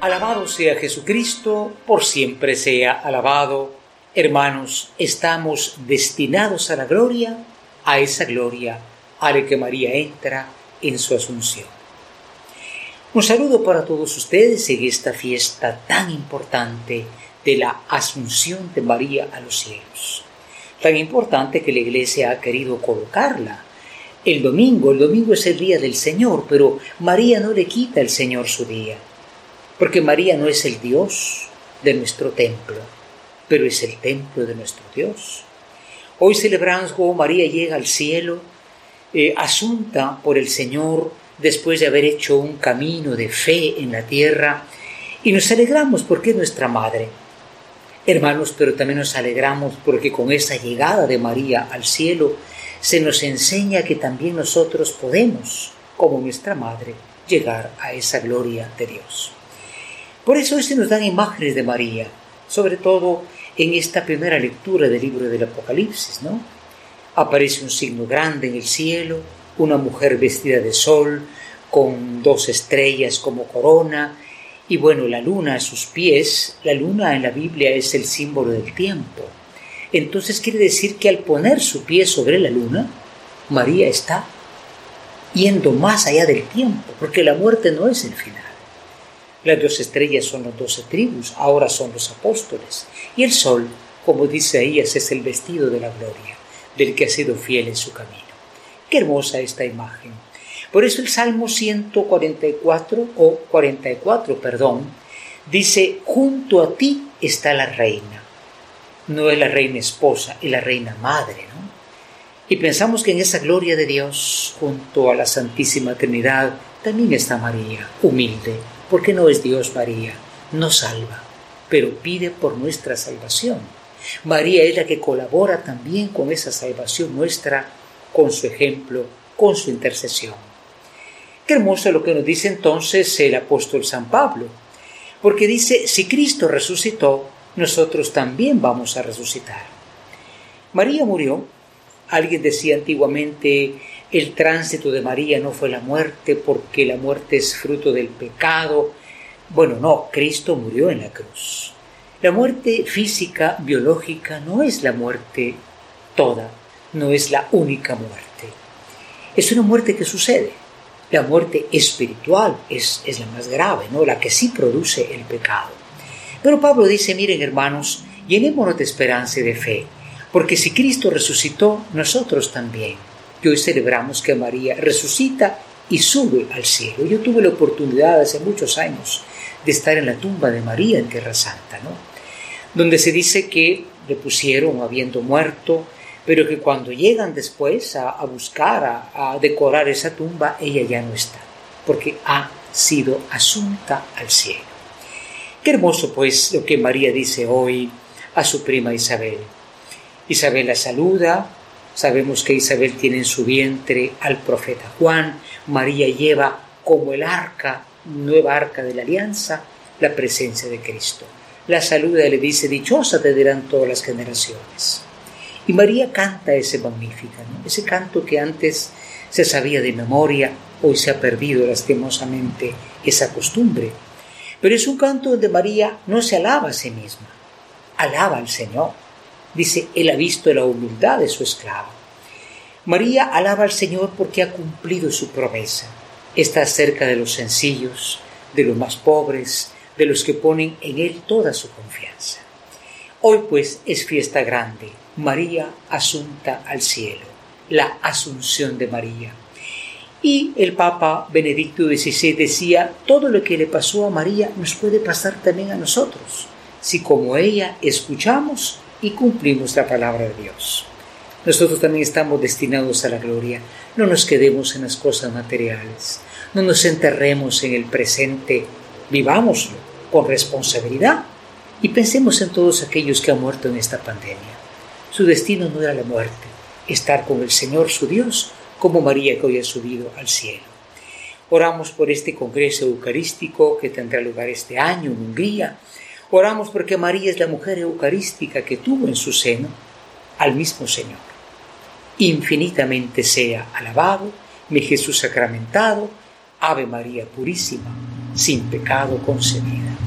Alabado sea Jesucristo, por siempre sea alabado. Hermanos, estamos destinados a la gloria, a esa gloria a la que María entra en su asunción. Un saludo para todos ustedes en esta fiesta tan importante de la Asunción de María a los cielos. Tan importante que la Iglesia ha querido colocarla. El domingo es el día del Señor, pero María no le quita al Señor su día. Porque María no es el Dios de nuestro templo, pero es el templo de nuestro Dios. Hoy celebramos cómo María llega al cielo, asunta por el Señor, después de haber hecho un camino de fe en la tierra, y nos alegramos porque es nuestra madre. Hermanos, pero también nos alegramos porque con esa llegada de María al cielo, se nos enseña que también nosotros podemos, como nuestra madre, llegar a esa gloria de Dios. Por eso se nos dan imágenes de María, sobre todo en esta primera lectura del libro del Apocalipsis, ¿no? Aparece un signo grande en el cielo, una mujer vestida de sol, con 2 estrellas como corona, y bueno, la luna a sus pies. La luna en la Biblia es el símbolo del tiempo. Entonces quiere decir que al poner su pie sobre la luna, María está yendo más allá del tiempo, porque la muerte no es el final. Las 2 estrellas son las 12 tribus, ahora son los apóstoles. Y el sol, como dice Isaías, es el vestido de la gloria, del que ha sido fiel en su camino. Qué hermosa esta imagen. Por eso el Salmo 44, dice, junto a ti está la reina. No es la reina esposa, es la reina madre, ¿no? Y pensamos que en esa gloria de Dios, junto a la Santísima Trinidad, también está María, humilde, porque no es Dios María, no salva, pero pide por nuestra salvación. María es la que colabora también con esa salvación nuestra, con su ejemplo, con su intercesión. Qué hermoso lo que nos dice entonces el apóstol San Pablo, porque dice, si Cristo resucitó, nosotros también vamos a resucitar. María murió. Alguien decía antiguamente, el tránsito de María no fue la muerte porque la muerte es fruto del pecado. Bueno, no, Cristo murió en la cruz. La muerte física, biológica, no es la muerte toda, no es la única muerte. Es una muerte que sucede. La muerte espiritual es la más grave, ¿no? La que sí produce el pecado. Pero Pablo dice, miren hermanos, llenémonos de esperanza y de fe, porque si Cristo resucitó, nosotros también. Y hoy celebramos que María resucita y sube al cielo. Yo tuve la oportunidad hace muchos años de estar en la tumba de María en Tierra Santa, ¿no? Donde se dice que le pusieron habiendo muerto, pero que cuando llegan después a buscar, a decorar esa tumba, ella ya no está, porque ha sido asunta al cielo. Qué hermoso pues lo que María dice hoy a su prima Isabel. Isabel la saluda. Sabemos que Isabel tiene en su vientre al profeta Juan. María lleva como el arca, nueva arca de la alianza, la presencia de Cristo. La saluda y le dice, dichosa te dirán todas las generaciones. Y María canta ese Magníficat, ¿no? Ese canto que antes se sabía de memoria, hoy se ha perdido lastimosamente esa costumbre. Pero es un canto donde María no se alaba a sí misma, alaba al Señor. Dice, Él ha visto la humildad de su esclava. María alaba al Señor porque ha cumplido su promesa. Está cerca de los sencillos, de los más pobres, de los que ponen en Él toda su confianza. Hoy pues es fiesta grande, María asunta al cielo, la Asunción de María. Y el Papa Benedicto XVI decía, todo lo que le pasó a María nos puede pasar también a nosotros, si como ella escuchamos y cumplimos la palabra de Dios. Nosotros también estamos destinados a la gloria. No nos quedemos en las cosas materiales, no nos enterremos en el presente, vivámoslo con responsabilidad y pensemos en todos aquellos que han muerto en esta pandemia. Su destino no era la muerte, estar con el Señor su Dios, como María que hoy ha subido al cielo. Oramos por este congreso eucarístico que tendrá lugar este año en Hungría. Oramos porque María es la mujer eucarística que tuvo en su seno al mismo Señor. Infinitamente sea alabado mi Jesús sacramentado. Ave María Purísima, sin pecado concebida.